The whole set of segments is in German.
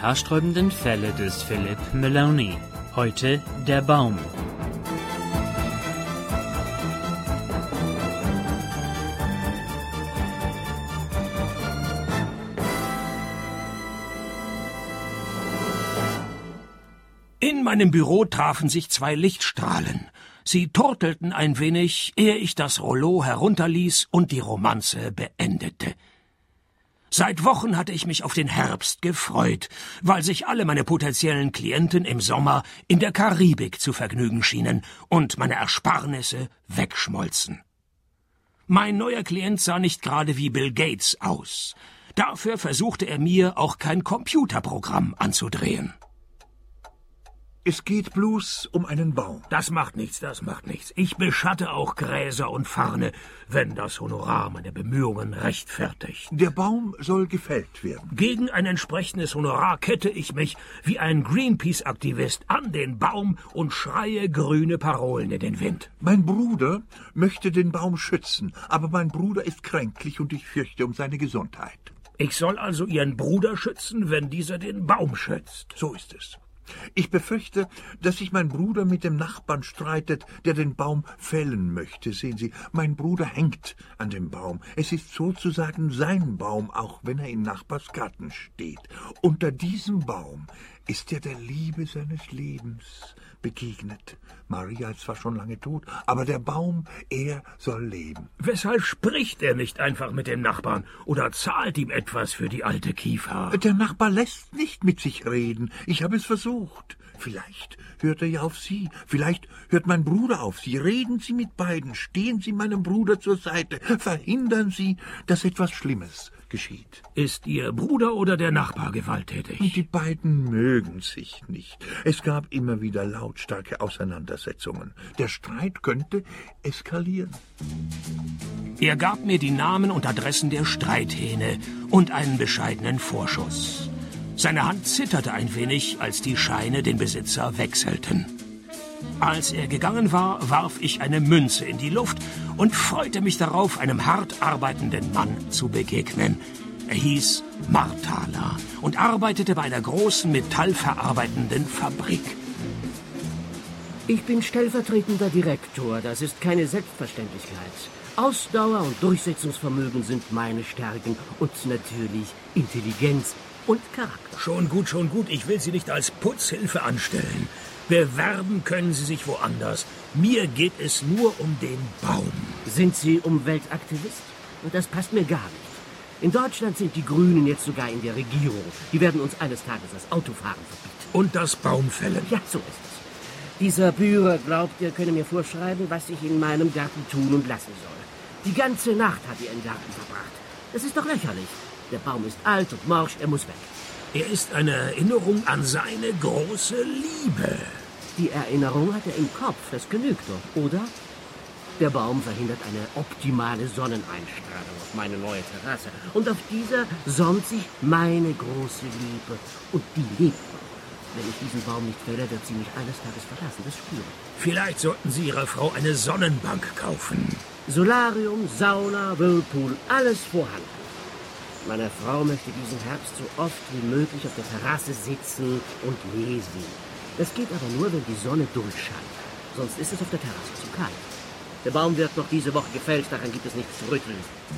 haarsträubenden Fälle des Philippe Meloni. Heute der Baum. In meinem Büro trafen sich zwei Lichtstrahlen. Sie turtelten ein wenig, ehe ich das Rollo herunterließ und die Romanze beendete. Seit Wochen hatte ich mich auf den Herbst gefreut, weil sich alle meine potenziellen Klienten im Sommer in der Karibik zu vergnügen schienen und meine Ersparnisse wegschmolzen. Mein neuer Klient sah nicht gerade wie Bill Gates aus. Dafür versuchte er mir auch kein Computerprogramm anzudrehen. Es geht bloß um einen Baum. Das macht nichts. Ich beschatte auch Gräser und Farne, wenn das Honorar meine Bemühungen rechtfertigt. Der Baum soll gefällt werden. Gegen ein entsprechendes Honorar kette ich mich wie ein Greenpeace-Aktivist an den Baum und schreie grüne Parolen in den Wind. Mein Bruder möchte den Baum schützen, aber mein Bruder ist kränklich und ich fürchte um seine Gesundheit. Ich soll also Ihren Bruder schützen, wenn dieser den Baum schützt. So ist es. Ich befürchte, dass sich mein Bruder mit dem Nachbarn streitet, der den Baum fällen möchte. Sehen Sie, mein Bruder hängt an dem Baum. Es ist sozusagen sein Baum, auch wenn er im Nachbarsgarten steht. Unter diesem Baum ist er der Liebe seines Lebens begegnet. Maria ist zwar schon lange tot, aber der Baum, er soll leben. Weshalb spricht er nicht einfach mit dem Nachbarn oder zahlt ihm etwas für die alte Kiefer? Der Nachbar lässt nicht mit sich reden. Ich habe es versucht. Vielleicht hört er ja auf Sie. Vielleicht hört mein Bruder auf Sie. Reden Sie mit beiden. Stehen Sie meinem Bruder zur Seite. Verhindern Sie, dass etwas Schlimmes geschieht. Ist Ihr Bruder oder der Nachbar gewalttätig? Die beiden mögen sich nicht. Es gab immer wieder lautstarke Auseinandersetzungen. Der Streit könnte eskalieren. Er gab mir die Namen und Adressen der Streithähne und einen bescheidenen Vorschuss. Seine Hand zitterte ein wenig, als die Scheine den Besitzer wechselten. Als er gegangen war, warf ich eine Münze in die Luft und freute mich darauf, einem hart arbeitenden Mann zu begegnen. Er hieß Marthaler und arbeitete bei einer großen metallverarbeitenden Fabrik. Ich bin stellvertretender Direktor, das ist keine Selbstverständlichkeit. Ausdauer und Durchsetzungsvermögen sind meine Stärken und natürlich Intelligenz und Charakter. Schon gut, ich will Sie nicht als Putzhilfe anstellen. Bewerben können Sie sich woanders. Mir geht es nur um den Baum. Sind Sie Umweltaktivist? Und das passt mir gar nicht. In Deutschland sind die Grünen jetzt sogar in der Regierung. Die werden uns eines Tages das Autofahren verbieten. Und das Baumfällen. Ja, so ist es. Dieser Bührer glaubt, er könne mir vorschreiben, was ich in meinem Garten tun und lassen soll. Die ganze Nacht hat er im Garten verbracht. Das ist doch lächerlich. Der Baum ist alt und morsch, er muss weg. Er ist eine Erinnerung an seine große Liebe. Die Erinnerung hat er im Kopf, das genügt doch, oder? Der Baum verhindert eine optimale Sonneneinstrahlung auf meine neue Terrasse. Und auf dieser sonnt sich meine große Liebe. Und die lebt noch. Wenn ich diesen Baum nicht fälle, wird sie mich eines Tages verlassen, das spüre ich. Vielleicht sollten Sie Ihrer Frau eine Sonnenbank kaufen. Solarium, Sauna, Whirlpool, alles vorhanden. Meine Frau möchte diesen Herbst so oft wie möglich auf der Terrasse sitzen und lesen. Das geht aber nur, wenn die Sonne durchscheint. Sonst ist es auf der Terrasse zu kalt. Der Baum wird noch diese Woche gefällt, daran gibt es nichts zu rütteln.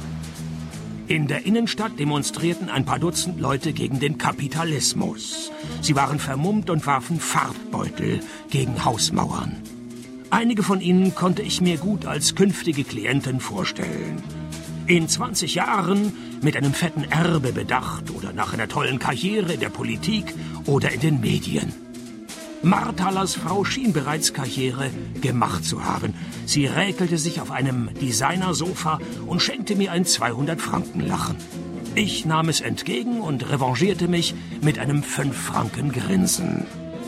In der Innenstadt demonstrierten ein paar Dutzend Leute gegen den Kapitalismus. Sie waren vermummt und warfen Farbbeutel gegen Hausmauern. Einige von ihnen konnte ich mir gut als künftige Klienten vorstellen. In 20 Jahren mit einem fetten Erbe bedacht oder nach einer tollen Karriere in der Politik oder in den Medien. Marthalers Frau schien bereits Karriere gemacht zu haben. Sie räkelte sich auf einem Designersofa und schenkte mir ein 200-Franken-Lachen. Ich nahm es entgegen und revanchierte mich mit einem 5-Franken-Grinsen.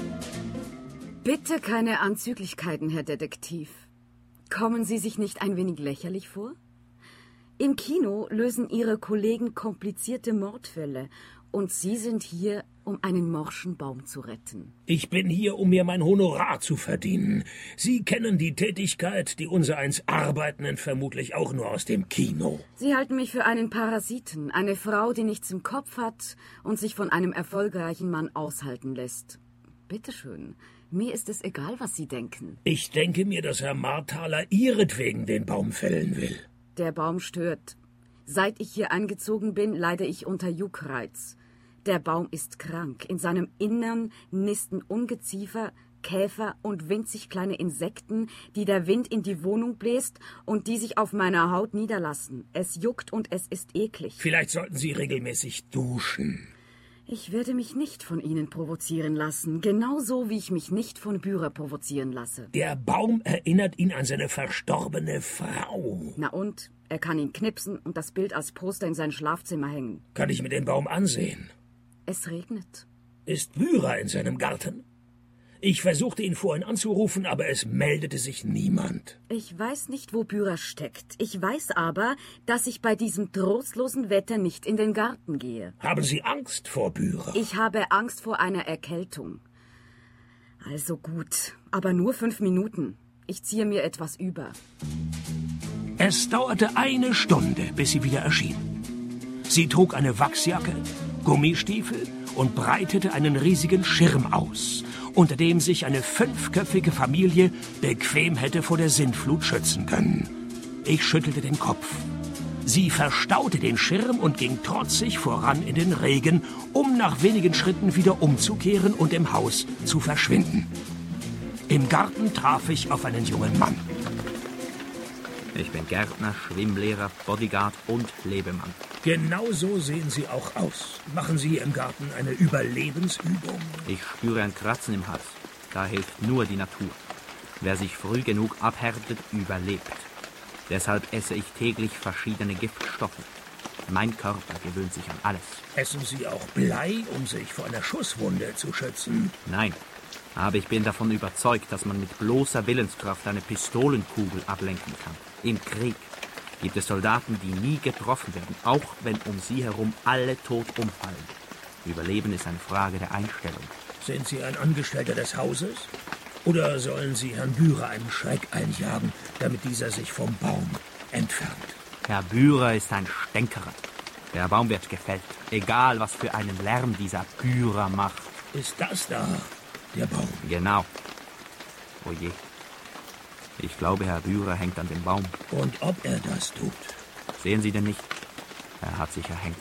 Bitte keine Anzüglichkeiten, Herr Detektiv. Kommen Sie sich nicht ein wenig lächerlich vor? Im Kino lösen Ihre Kollegen komplizierte Mordfälle und Sie sind hier um einen morschen Baum zu retten. Ich bin hier, um mir mein Honorar zu verdienen. Sie kennen die Tätigkeit, die unsereins Arbeitenden vermutlich auch nur aus dem Kino. Sie halten mich für einen Parasiten, eine Frau, die nichts im Kopf hat und sich von einem erfolgreichen Mann aushalten lässt. Bitteschön, mir ist es egal, was Sie denken. Ich denke mir, dass Herr Marthaler ihretwegen den Baum fällen will. Der Baum stört. Seit ich hier eingezogen bin, leide ich unter Juckreiz. Der Baum ist krank. In seinem Innern nisten Ungeziefer, Käfer und winzig kleine Insekten, die der Wind in die Wohnung bläst und die sich auf meiner Haut niederlassen. Es juckt und es ist eklig. Vielleicht sollten Sie regelmäßig duschen. Ich werde mich nicht von Ihnen provozieren lassen, genauso wie ich mich nicht von Bührer provozieren lasse. Der Baum erinnert ihn an seine verstorbene Frau. Na und? Er kann ihn knipsen und das Bild als Poster in sein Schlafzimmer hängen. Kann ich mir den Baum ansehen? Es regnet. Ist Bührer in seinem Garten? Ich versuchte ihn vorhin anzurufen, aber es meldete sich niemand. Ich weiß nicht, wo Bührer steckt. Ich weiß aber, dass ich bei diesem trostlosen Wetter nicht in den Garten gehe. Haben Sie Angst vor Bührer? Ich habe Angst vor einer Erkältung. Also gut, aber nur 5 Minuten. Ich ziehe mir etwas über. Es dauerte 1 Stunde, bis sie wieder erschien. Sie trug eine Wachsjacke, Gummistiefel und breitete einen riesigen Schirm aus, unter dem sich eine 5-köpfige Familie bequem hätte vor der Sintflut schützen können. Ich schüttelte den Kopf. Sie verstaute den Schirm und ging trotzig voran in den Regen, um nach wenigen Schritten wieder umzukehren und im Haus zu verschwinden. Im Garten traf ich auf einen jungen Mann. Ich bin Gärtner, Schwimmlehrer, Bodyguard und Lebemann. Genau so sehen Sie auch aus. Machen Sie hier im Garten eine Überlebensübung? Ich spüre ein Kratzen im Hals. Da hilft nur die Natur. Wer sich früh genug abhärtet, überlebt. Deshalb esse ich täglich verschiedene Giftstoffe. Mein Körper gewöhnt sich an alles. Essen Sie auch Blei, um sich vor einer Schusswunde zu schützen? Nein, aber ich bin davon überzeugt, dass man mit bloßer Willenskraft eine Pistolenkugel ablenken kann. Im Krieg gibt es Soldaten, die nie getroffen werden, auch wenn um sie herum alle tot umfallen. Überleben ist eine Frage der Einstellung. Sind Sie ein Angestellter des Hauses? Oder sollen Sie Herrn Bührer einen Schreck einjagen, damit dieser sich vom Baum entfernt? Herr Bührer ist ein Stänkerer. Der Baum wird gefällt, egal was für einen Lärm dieser Bührer macht. Ist das da der Baum? Genau. Oh je. Ich glaube, Herr Bührer hängt an dem Baum. Und ob er das tut? Sehen Sie denn nicht? Er hat sich erhängt.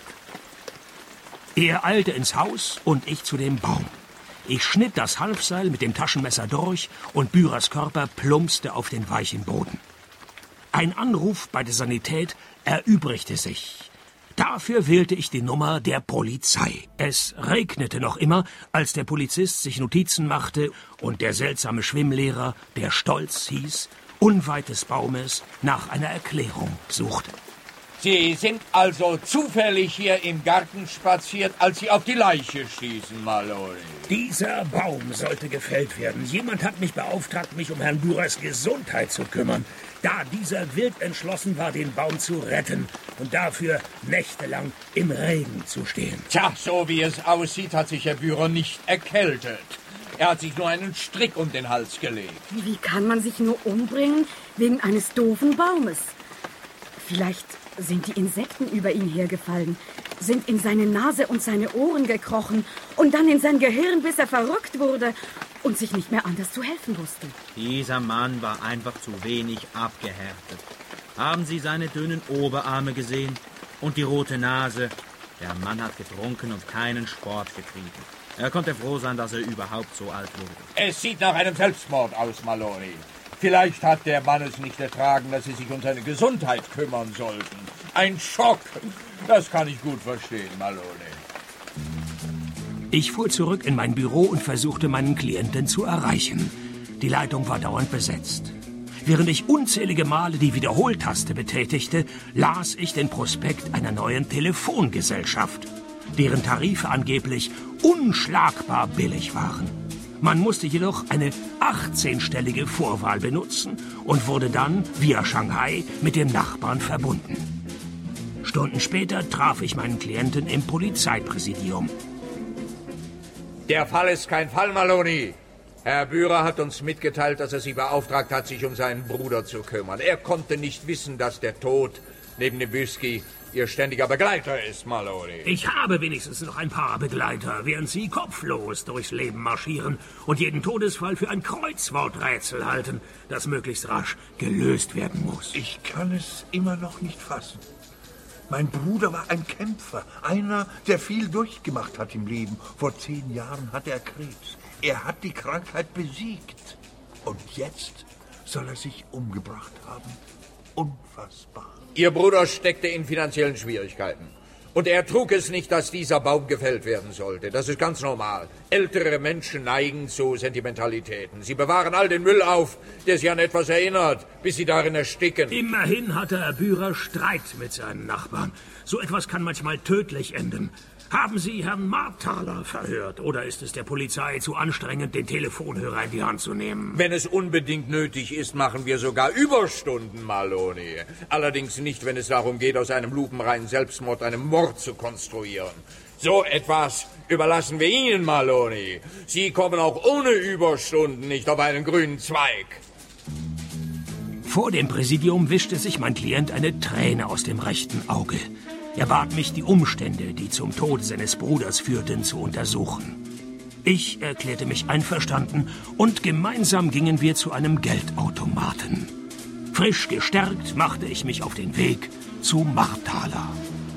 Er eilte ins Haus und ich zu dem Baum. Ich schnitt das Halfseil mit dem Taschenmesser durch und Bührers Körper plumpste auf den weichen Boden. Ein Anruf bei der Sanität erübrigte sich. Dafür wählte ich die Nummer der Polizei. Es regnete noch immer, als der Polizist sich Notizen machte und der seltsame Schwimmlehrer, der Stolz hieß, unweit des Baumes nach einer Erklärung suchte. Sie sind also zufällig hier im Garten spaziert, als Sie auf die Leiche stießen, Mallory. Dieser Baum sollte gefällt werden. Jemand hat mich beauftragt, mich um Herrn Bührers Gesundheit zu kümmern, da dieser wild entschlossen war, den Baum zu retten und dafür nächtelang im Regen zu stehen. Tja, so wie es aussieht, hat sich Herr Bührer nicht erkältet. Er hat sich nur einen Strick um den Hals gelegt. Wie kann man sich nur umbringen wegen eines doofen Baumes? Vielleicht sind die Insekten über ihn hergefallen, sind in seine Nase und seine Ohren gekrochen und dann in sein Gehirn, bis er verrückt wurde und sich nicht mehr anders zu helfen wusste. Dieser Mann war einfach zu wenig abgehärtet. Haben Sie seine dünnen Oberarme gesehen? Und die rote Nase? Der Mann hat getrunken und keinen Sport getrieben. Er konnte froh sein, dass er überhaupt so alt wurde. Es sieht nach einem Selbstmord aus, Mallory. Vielleicht hat der Mann es nicht ertragen, dass Sie sich um seine Gesundheit kümmern sollten. Ein Schock. Das kann ich gut verstehen, Mallory. Ich fuhr zurück in mein Büro und versuchte, meinen Klienten zu erreichen. Die Leitung war dauernd besetzt. Während ich unzählige Male die Wiederholtaste betätigte, las ich den Prospekt einer neuen Telefongesellschaft, deren Tarife angeblich unschlagbar billig waren. Man musste jedoch eine 18-stellige Vorwahl benutzen und wurde dann via Shanghai mit dem Nachbarn verbunden. Stunden später traf ich meinen Klienten im Polizeipräsidium. Der Fall ist kein Fall, Maloney. Herr Bührer hat uns mitgeteilt, dass er Sie beauftragt hat, sich um seinen Bruder zu kümmern. Er konnte nicht wissen, dass der Tod neben dem Whisky Ihr ständiger Begleiter ist, Maloney. Ich habe wenigstens noch ein paar Begleiter, während Sie kopflos durchs Leben marschieren und jeden Todesfall für ein Kreuzworträtsel halten, das möglichst rasch gelöst werden muss. Ich kann es immer noch nicht fassen. Mein Bruder war ein Kämpfer, einer, der viel durchgemacht hat im Leben. Vor 10 Jahren hatte er Krebs. Er hat die Krankheit besiegt. Und jetzt soll er sich umgebracht haben. Unfassbar. Ihr Bruder steckte in finanziellen Schwierigkeiten. Und er trug es nicht, dass dieser Baum gefällt werden sollte. Das ist ganz normal. Ältere Menschen neigen zu Sentimentalitäten. Sie bewahren all den Müll auf, der sie an etwas erinnert, bis sie darin ersticken. Immerhin hatte Herr Bührer Streit mit seinen Nachbarn. So etwas kann manchmal tödlich enden. Haben Sie Herrn Marthaler verhört? Oder ist es der Polizei zu anstrengend, den Telefonhörer in die Hand zu nehmen? Wenn es unbedingt nötig ist, machen wir sogar Überstunden, Maloney. Allerdings nicht, wenn es darum geht, aus einem lupenreinen Selbstmord einen Mord zu konstruieren. So etwas überlassen wir Ihnen, Maloney. Sie kommen auch ohne Überstunden nicht auf einen grünen Zweig. Vor dem Präsidium wischte sich mein Klient eine Träne aus dem rechten Auge. Er bat mich, die Umstände, die zum Tod seines Bruders führten, zu untersuchen. Ich erklärte mich einverstanden und gemeinsam gingen wir zu einem Geldautomaten. Frisch gestärkt machte ich mich auf den Weg zu Marthaler.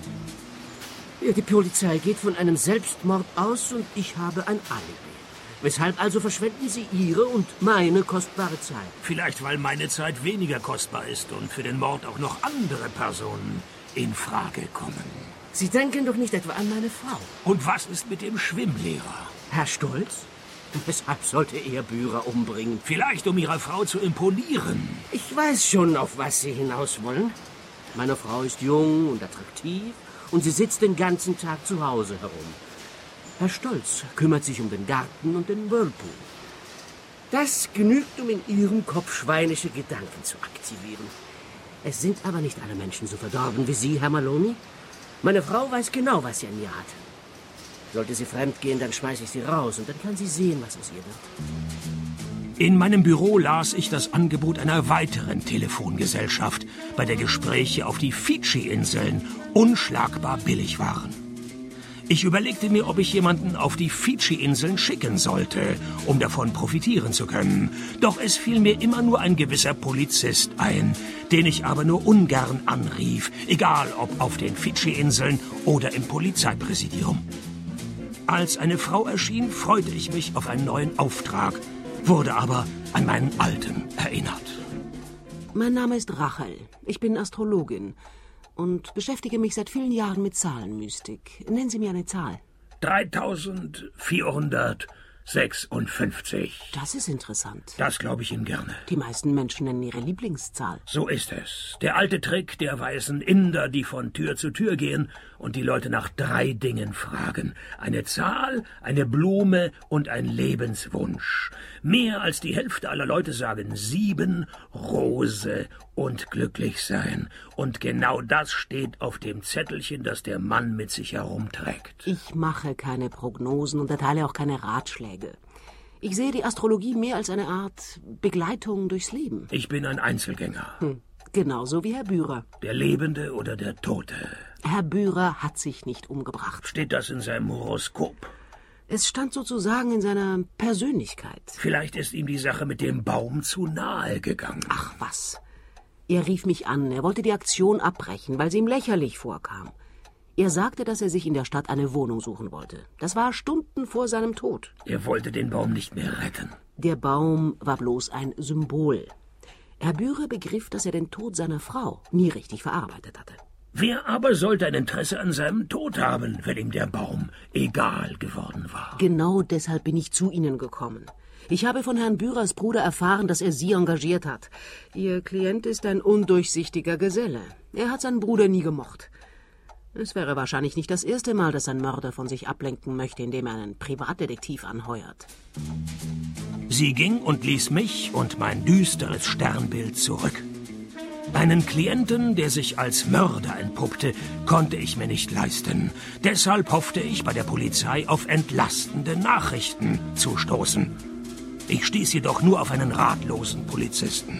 Ja, die Polizei geht von einem Selbstmord aus und ich habe ein Alibi. Weshalb also verschwenden Sie Ihre und meine kostbare Zeit? Vielleicht, weil meine Zeit weniger kostbar ist und für den Mord auch noch andere Personen in Frage kommen. Sie denken doch nicht etwa an meine Frau. Und was ist mit dem Schwimmlehrer? Herr Stolz? Weshalb sollte er Bührer umbringen? Vielleicht, um Ihrer Frau zu imponieren. Ich weiß schon, auf was Sie hinaus wollen. Meine Frau ist jung und attraktiv und sie sitzt den ganzen Tag zu Hause herum. Herr Stolz kümmert sich um den Garten und den Whirlpool. Das genügt, um in Ihrem Kopf schweinische Gedanken zu aktivieren. Es sind aber nicht alle Menschen so verdorben wie Sie, Herr Maloney. Meine Frau weiß genau, was sie an ihr hat. Sollte sie fremdgehen, dann schmeiße ich sie raus und dann kann sie sehen, was aus ihr wird. In meinem Büro las ich das Angebot einer weiteren Telefongesellschaft, bei der Gespräche auf die Fidschi-Inseln unschlagbar billig waren. Ich überlegte mir, ob ich jemanden auf die Fidschi-Inseln schicken sollte, um davon profitieren zu können. Doch es fiel mir immer nur ein gewisser Polizist ein, den ich aber nur ungern anrief, egal ob auf den Fidschi-Inseln oder im Polizeipräsidium. Als eine Frau erschien, freute ich mich auf einen neuen Auftrag, wurde aber an meinen alten erinnert. Mein Name ist Rachel. Ich bin Astrologin und beschäftige mich seit vielen Jahren mit Zahlenmystik. Nennen Sie mir eine Zahl. 3456. Das ist interessant. Das glaube ich Ihnen gerne. Die meisten Menschen nennen ihre Lieblingszahl. So ist es. Der alte Trick der weißen Inder, die von Tür zu Tür gehen und die Leute nach 3 Dingen fragen. Eine Zahl, eine Blume und ein Lebenswunsch. Mehr als die Hälfte aller Leute sagen 7, Rose und glücklich sein. Und genau das steht auf dem Zettelchen, das der Mann mit sich herumträgt. Ich mache keine Prognosen und erteile auch keine Ratschläge. Ich sehe die Astrologie mehr als eine Art Begleitung durchs Leben. Ich bin ein Einzelgänger. Genauso wie Herr Bührer. Der Lebende oder der Tote? Herr Bührer hat sich nicht umgebracht. Steht das in seinem Horoskop? Es stand sozusagen in seiner Persönlichkeit. Vielleicht ist ihm die Sache mit dem Baum zu nahe gegangen. Ach was. Er rief mich an. Er wollte die Aktion abbrechen, weil sie ihm lächerlich vorkam. Er sagte, dass er sich in der Stadt eine Wohnung suchen wollte. Das war Stunden vor seinem Tod. Er wollte den Baum nicht mehr retten. Der Baum war bloß ein Symbol. Herr Bührer begriff, dass er den Tod seiner Frau nie richtig verarbeitet hatte. Wer aber sollte ein Interesse an seinem Tod haben, wenn ihm der Baum egal geworden war? Genau deshalb bin ich zu Ihnen gekommen. Ich habe von Herrn Bührers Bruder erfahren, dass er Sie engagiert hat. Ihr Klient ist ein undurchsichtiger Geselle. Er hat seinen Bruder nie gemocht. Es wäre wahrscheinlich nicht das erste Mal, dass ein Mörder von sich ablenken möchte, indem er einen Privatdetektiv anheuert. Sie ging und ließ mich und mein düsteres Sternbild zurück. Einen Klienten, der sich als Mörder entpuppte, konnte ich mir nicht leisten. Deshalb hoffte ich, bei der Polizei auf entlastende Nachrichten zu stoßen. Ich stieß jedoch nur auf einen ratlosen Polizisten.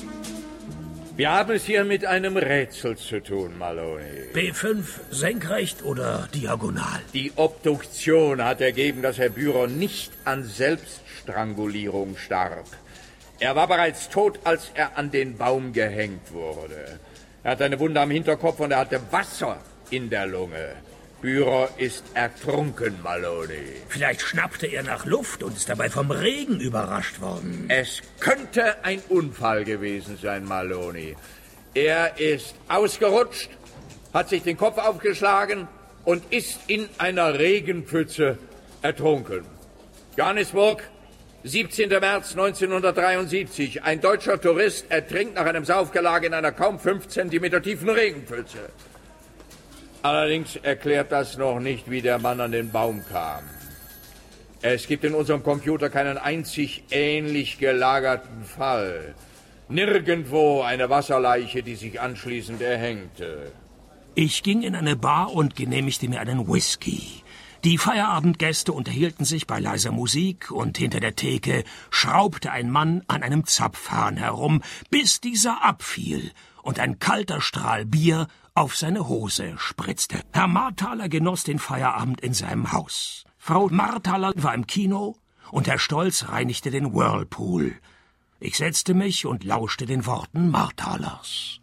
Wir haben es hier mit einem Rätsel zu tun, Maloney. B5 senkrecht oder diagonal? Die Obduktion hat ergeben, dass Herr Bührer nicht an Selbststrangulierung starb. Er war bereits tot, als er an den Baum gehängt wurde. Er hat eine Wunde am Hinterkopf und er hatte Wasser in der Lunge. Bührer ist ertrunken, Maloney. Vielleicht schnappte er nach Luft und ist dabei vom Regen überrascht worden. Es könnte ein Unfall gewesen sein, Maloney. Er ist ausgerutscht, hat sich den Kopf aufgeschlagen und ist in einer Regenpfütze ertrunken. Johannesburg, 17. März 1973. Ein deutscher Tourist ertrinkt nach einem Saufgelage in einer kaum 5 Zentimeter tiefen Regenpfütze. Allerdings erklärt das noch nicht, wie der Mann an den Baum kam. Es gibt in unserem Computer keinen einzig ähnlich gelagerten Fall. Nirgendwo eine Wasserleiche, die sich anschließend erhängte. Ich ging in eine Bar und genehmigte mir einen Whisky. Die Feierabendgäste unterhielten sich bei leiser Musik und hinter der Theke schraubte ein Mann an einem Zapfhahn herum, bis dieser abfiel und ein kalter Strahl Bier auf seine Hose spritzte. Herr Marthaler genoss den Feierabend in seinem Haus. Frau Marthaler war im Kino und Herr Stolz reinigte den Whirlpool. Ich setzte mich und lauschte den Worten Marthalers.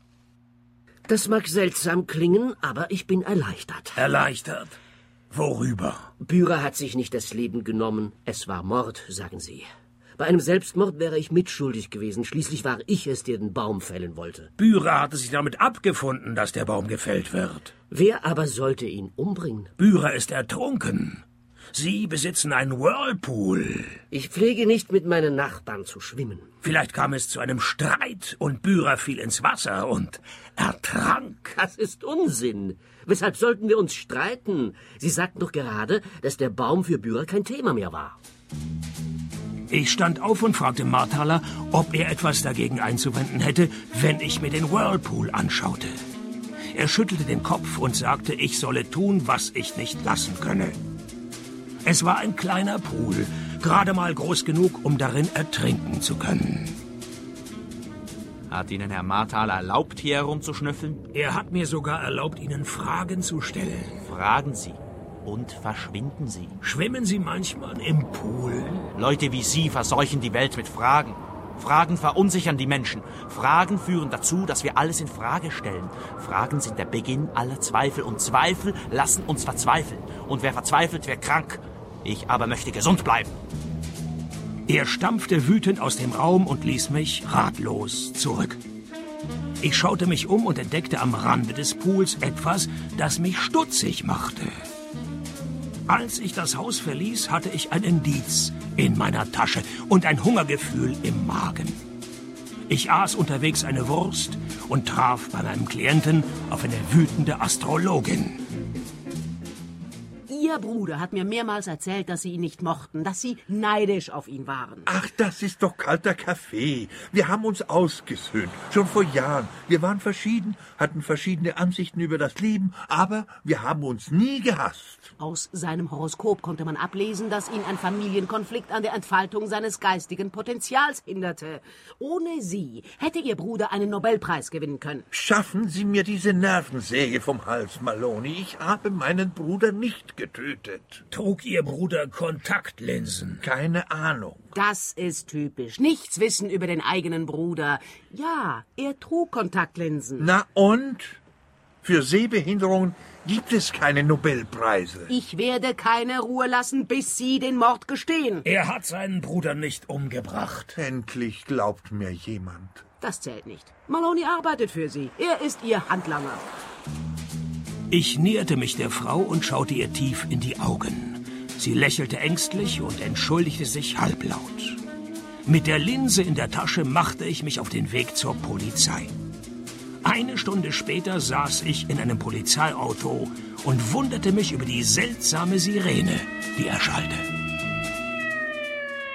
Das mag seltsam klingen, aber ich bin erleichtert. Erleichtert? Worüber? Bührer hat sich nicht das Leben genommen. Es war Mord, sagen Sie. Bei einem Selbstmord wäre ich mitschuldig gewesen. Schließlich war ich es, der den Baum fällen wollte. Bührer hatte sich damit abgefunden, dass der Baum gefällt wird. Wer aber sollte ihn umbringen? Bührer ist ertrunken. Sie besitzen einen Whirlpool. Ich pflege nicht, mit meinen Nachbarn zu schwimmen. Vielleicht kam es zu einem Streit und Bührer fiel ins Wasser und ertrank. Das ist Unsinn. Weshalb sollten wir uns streiten? Sie sagten doch gerade, dass der Baum für Bührer kein Thema mehr war. Ich stand auf und fragte Marthaler, ob er etwas dagegen einzuwenden hätte, wenn ich mir den Whirlpool anschaute. Er schüttelte den Kopf und sagte, ich solle tun, was ich nicht lassen könne. Es war ein kleiner Pool, gerade mal groß genug, um darin ertrinken zu können. Hat Ihnen Herr Marthaler erlaubt, hier herumzuschnüffeln? Er hat mir sogar erlaubt, Ihnen Fragen zu stellen. Fragen Sie und verschwinden Sie. Schwimmen Sie manchmal im Pool? Leute wie Sie verseuchen die Welt mit Fragen. Fragen verunsichern die Menschen. Fragen führen dazu, dass wir alles in Frage stellen. Fragen sind der Beginn aller Zweifel. Und Zweifel lassen uns verzweifeln. Und wer verzweifelt, wird krank. Ich aber möchte gesund bleiben. Er stampfte wütend aus dem Raum und ließ mich ratlos zurück. Ich schaute mich um und entdeckte am Rande des Pools etwas, das mich stutzig machte. Als ich das Haus verließ, hatte ich ein Indiz in meiner Tasche und ein Hungergefühl im Magen. Ich aß unterwegs eine Wurst und traf bei meinem Klienten auf eine wütende Astrologin. Ihr Bruder hat mir mehrmals erzählt, dass Sie ihn nicht mochten, dass Sie neidisch auf ihn waren. Ach, das ist doch kalter Kaffee. Wir haben uns ausgesöhnt, schon vor Jahren. Wir waren verschieden, hatten verschiedene Ansichten über das Leben, aber wir haben uns nie gehasst. Aus seinem Horoskop konnte man ablesen, dass ihn ein Familienkonflikt an der Entfaltung seines geistigen Potenzials hinderte. Ohne Sie hätte Ihr Bruder einen Nobelpreis gewinnen können. Schaffen Sie mir diese Nervensäge vom Hals, Maloney. Ich habe meinen Bruder nicht getötet. Trug Ihr Bruder Kontaktlinsen? Keine Ahnung. Das ist typisch. Nichts wissen über den eigenen Bruder. Ja, er trug Kontaktlinsen. Na und? Für Sehbehinderungen gibt es keine Nobelpreise. Ich werde keine Ruhe lassen, bis Sie den Mord gestehen. Er hat seinen Bruder nicht umgebracht. Endlich glaubt mir jemand. Das zählt nicht. Maloney arbeitet für Sie. Er ist Ihr Handlanger. Ich näherte mich der Frau und schaute ihr tief in die Augen. Sie lächelte ängstlich und entschuldigte sich halblaut. Mit der Linse in der Tasche machte ich mich auf den Weg zur Polizei. Eine Stunde später saß ich in einem Polizeiauto und wunderte mich über die seltsame Sirene, die erschallte.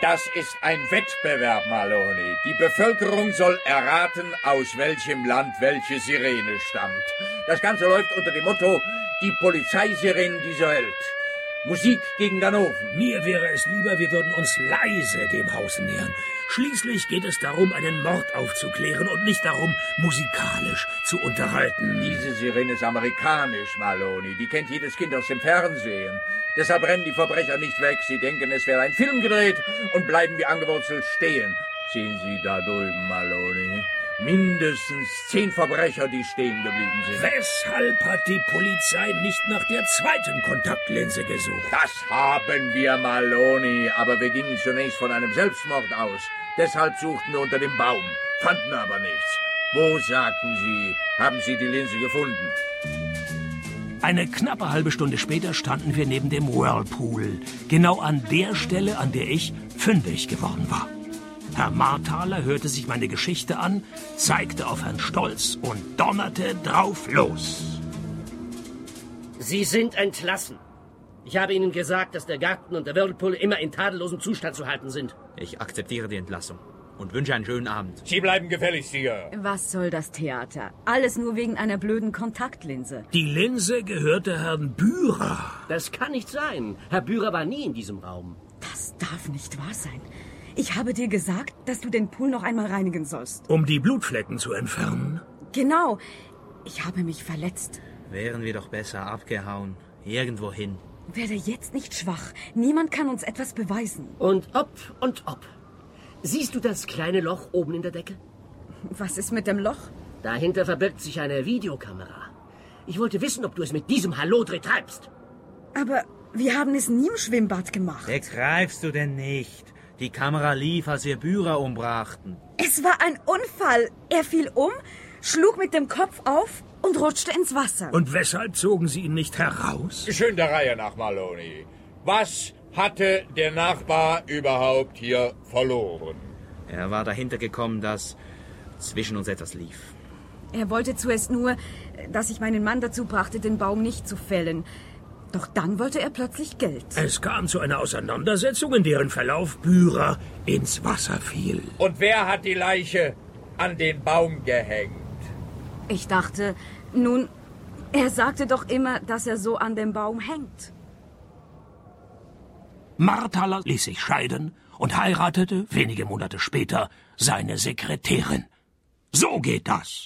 Das ist ein Wettbewerb, Maloney. Die Bevölkerung soll erraten, aus welchem Land welche Sirene stammt. Das Ganze läuft unter dem Motto, die Polizeisirenen dieser Welt. Musik gegen Ganoven. Mir wäre es lieber, wir würden uns leise dem Haus nähern. Schließlich geht es darum, einen Mord aufzuklären und nicht darum, musikalisch zu unterhalten. Diese Sirene ist amerikanisch, Maloney. Die kennt jedes Kind aus dem Fernsehen. Deshalb rennen die Verbrecher nicht weg. Sie denken, es wäre ein Film gedreht und bleiben wie angewurzelt stehen. Sehen Sie da drüben, Maloney. Mindestens 10 Verbrecher, die stehen geblieben sind. Weshalb hat die Polizei nicht nach der zweiten Kontaktlinse gesucht? Das haben wir, Maloney. Aber wir gingen zunächst von einem Selbstmord aus. Deshalb suchten wir unter dem Baum, fanden aber nichts. Wo, sagten Sie, haben Sie die Linse gefunden? Eine knappe halbe Stunde später standen wir neben dem Whirlpool. Genau an der Stelle, an der ich fündig geworden war. Herr Marthaler hörte sich meine Geschichte an, zeigte auf Herrn Stolz und donnerte drauf los. Sie sind entlassen. Ich habe Ihnen gesagt, dass der Garten und der Whirlpool immer in tadellosem Zustand zu halten sind. Ich akzeptiere die Entlassung und wünsche einen schönen Abend. Sie bleiben gefälligst hier. Was soll das Theater? Alles nur wegen einer blöden Kontaktlinse. Die Linse gehörte Herrn Bührer. Das kann nicht sein. Herr Bührer war nie in diesem Raum. Das darf nicht wahr sein. Ich habe dir gesagt, dass du den Pool noch einmal reinigen sollst. Um die Blutflecken zu entfernen? Genau. Ich habe mich verletzt. Wären wir doch besser abgehauen. Irgendwo hin. Werde jetzt nicht schwach. Niemand kann uns etwas beweisen. Und ob. Siehst du das kleine Loch oben in der Decke? Was ist mit dem Loch? Dahinter verbirgt sich eine Videokamera. Ich wollte wissen, ob du es mit diesem Hallodreh treibst. Aber wir haben es nie im Schwimmbad gemacht. Begreifst du denn nicht? Die Kamera lief, als wir Bührer umbrachten. Es war ein Unfall. Er fiel um, schlug mit dem Kopf auf und rutschte ins Wasser. Und weshalb zogen Sie ihn nicht heraus? Schön der Reihe nach, Maloney. Was hatte der Nachbar überhaupt hier verloren? Er war dahinter gekommen, dass zwischen uns etwas lief. Er wollte zuerst nur, dass ich meinen Mann dazu brachte, den Baum nicht zu fällen. Doch dann wollte er plötzlich Geld. Es kam zu einer Auseinandersetzung, in deren Verlauf Bührer ins Wasser fiel. Und wer hat die Leiche an den Baum gehängt? Ich dachte, nun, er sagte doch immer, dass er so an dem Baum hängt. Marthaler ließ sich scheiden und heiratete, wenige Monate später, seine Sekretärin. So geht das.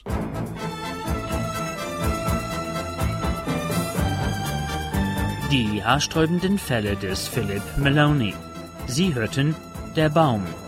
Die haarsträubenden Fälle des Philip Maloney. Sie hörten Der Baum